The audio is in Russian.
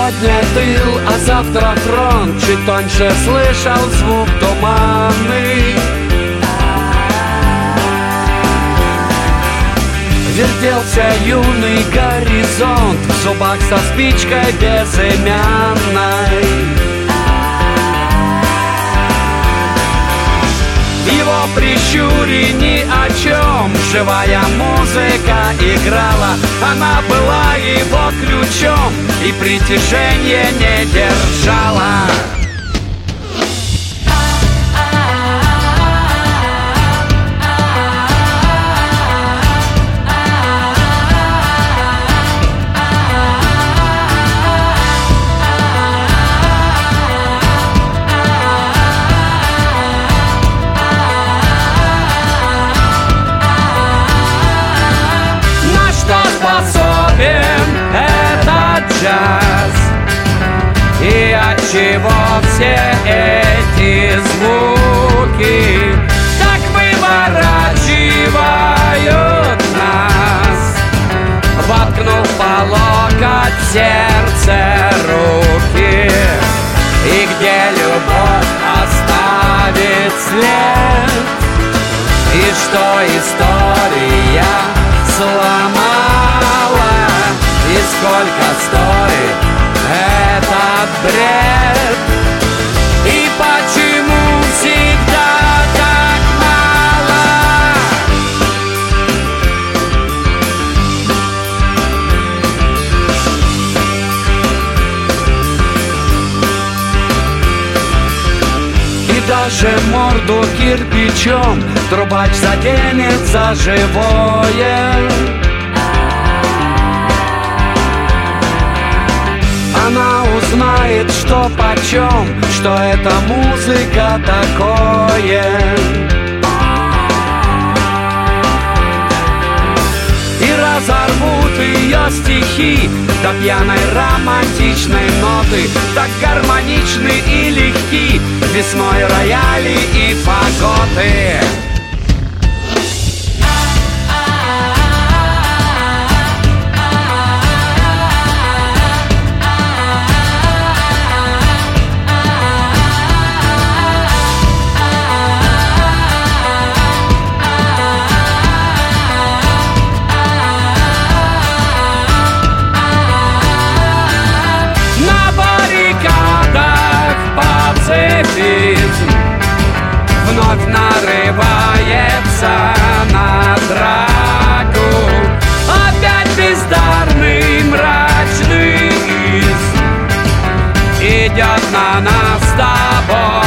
Сегодня тыл, а завтра фронт. Чуть тоньше слышал звук туманный. Вертелся юный горизонт, в зубах со спичкой безымянной. В его прищуре ни о чем живая музыка играла. Она была его ключом и притяжение не держала. Этот джаз, и отчего все эти звуки так выворачивают нас, воткнув по локоть в сердце руки. И где любовь оставит след, и что история сломала, и сколько стоит этот бред, и почему всегда так мало. И даже морду кирпичом трубач заденет за живое. Она узнает, что почем, что это музыка такое. И разорвут ее стихи до пьяной романтичной ноты, так гармоничны и легки весной рояли и фаготы. Вновь нарывается на драку, опять бездарный мрачный из идет на нас с тобой.